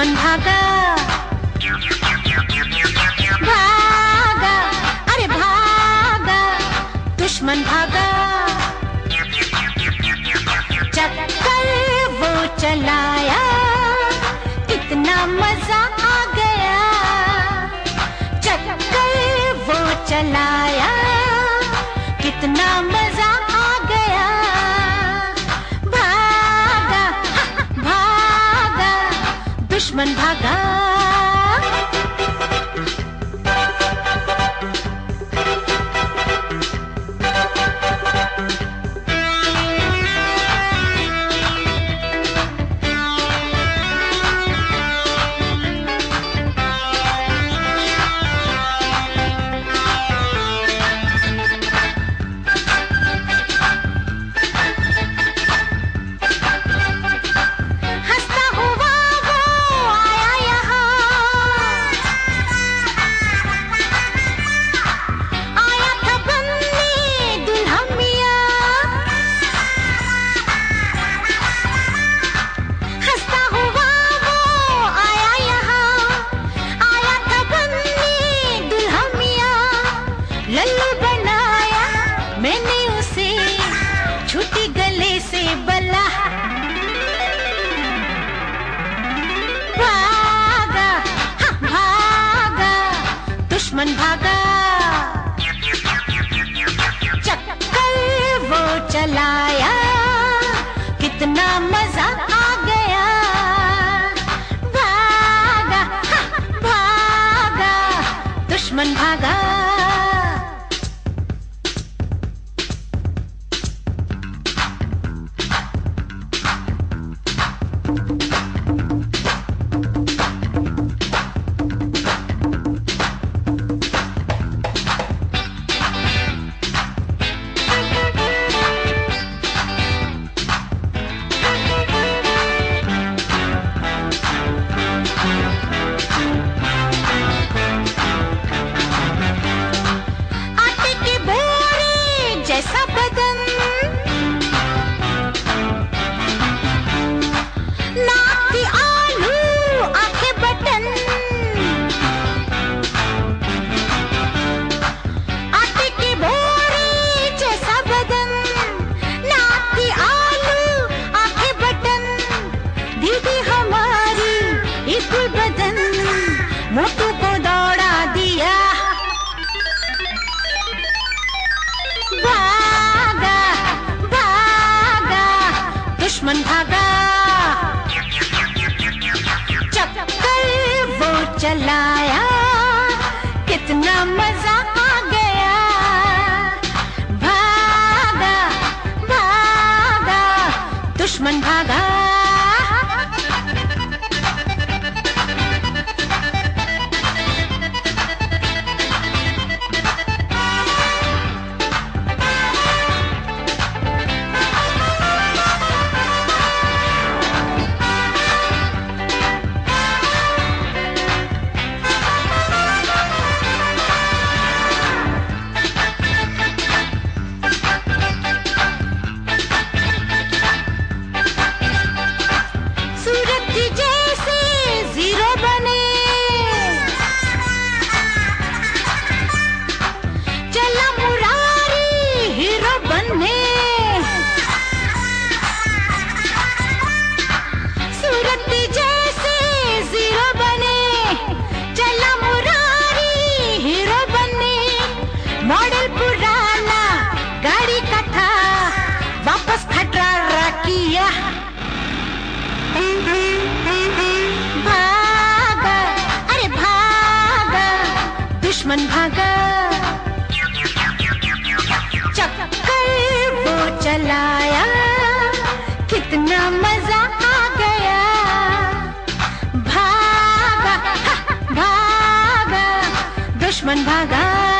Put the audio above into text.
दुश्मन भागा भागा, अरे भागा, दुश्मन भागा। चक्कर वो चलाया, कितना मजा आ गया। चक्कर वो चलाया, कितना मजा आ गया। भागा भागा, दुश्मन भागा। लल्लू बनाया मैंने उसे, छूटी गले से बला। भागा भागा, दुश्मन भागा। चक्कर वो चलाया, कितना मजा आ गया। भागा भागा, दुश्मन भागा। जैसा बदन, नाक की आलू, आंखें बटन। आटे की बोरी जैसा बदन, नाक की आलू, आंखें बटन। दीदी हमारी इकुल बदन, मोटू को दौड़ा दिया। भागा भागा, दुश्मन भागा। चक्कर वो चलाया, कितना मजा आ गया। भागा भागा, दुश्मन भागा। मॉडल पुराना गाड़ी का था, वापस खटारा किया। भागा, अरे भागा, दुश्मन भागा। चक्कर वो चलाया, कितना मजा आ गया। भागा भागा, दुश्मन भागा।